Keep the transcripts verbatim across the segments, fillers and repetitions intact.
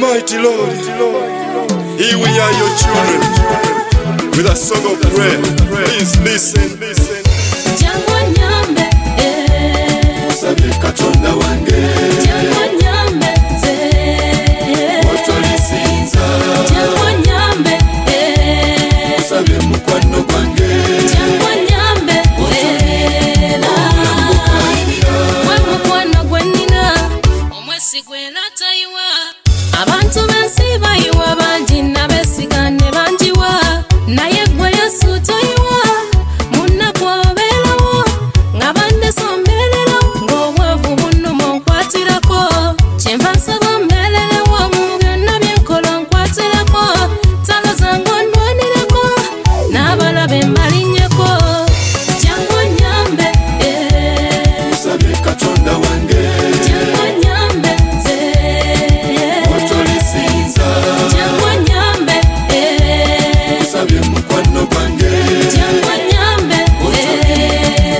Almighty Lord, here we are your children with a song of prayer. Please listen, listen. Jangwa nyambe, eh. Usabe katonda wange. Jangwa nyambe, eh. Otolisinza. Jangwa nyambe, eh. Usabe mukwano gwange. Jangwa nyambe, eh. Mwe mukwano gwenina, omwesi gwelata iwa. Abantu bensi bayiwa banji nabesigane banjiwa. Naye gwe Yesu toyiwa. Munnakwobeerawo ng'abande somberera ng'obwavu bunnuma nkwatirako. Kyenva nsaba mbeererewo mu byonna bye nkola nkwatirako. Ntalo zange ondwanireko n'abalabe mbalinnyeko. Jangwa nyambe, eh. Usabe katonda wange. Jangwa nyambe, eh. Otolisinza. Jangwa nyambe, eh. Usabe mukwano gwange. Jangwa nyambe, eh.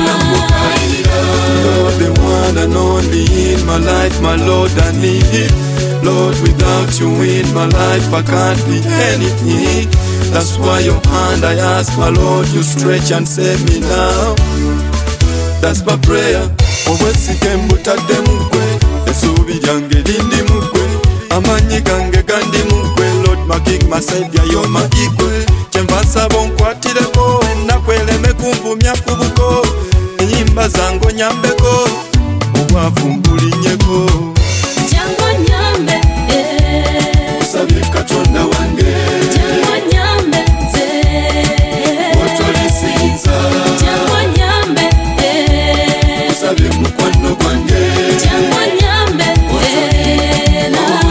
Lord, the one and only in my life, my Lord, I need it. Lord, without you in my life, I can't be anything. That's why your hand I ask, my Lord, you stretch and save me now. That's my prayer. Obwesige mbutadde mugwe, essuubi lyange lindi mugwe, amanyi gange gandi mugwe. Lord, my king, my savior, you're my equal. Kyenva nsaba onkwatireko, ennaku eleme kunvumya ku buko. Ennyimba zange onyambeko, obwavu mbulinnyeko. Jangwa nyambe, eh. Usabe katonda wange. Jangwa nyambe, eh. Otolisinza. Jangwa nyambe, eh. Usabe mukwano gwange. Jangwa nyambe, eh.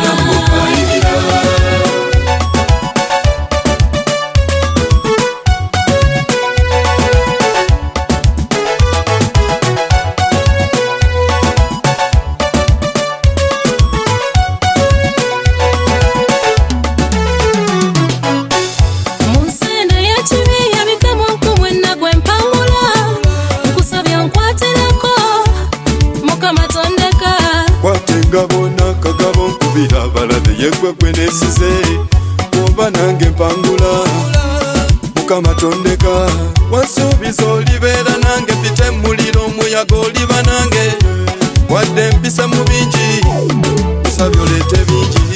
Munsende y'ekibi yabikemu nkumwe nagwe mpangula. Nkusabye nkwatireko, Mukama tondeka. Kwate engabo n'akagabo nkubira abalabe yegwe gwe neesize. Oba nange mpangula, Mukama tondeka. Wansuubiza olibeera nange, mpite mu muliro omuyaga oliba nange. Wadde mpisa mu bingi, nsabye oleete bingi.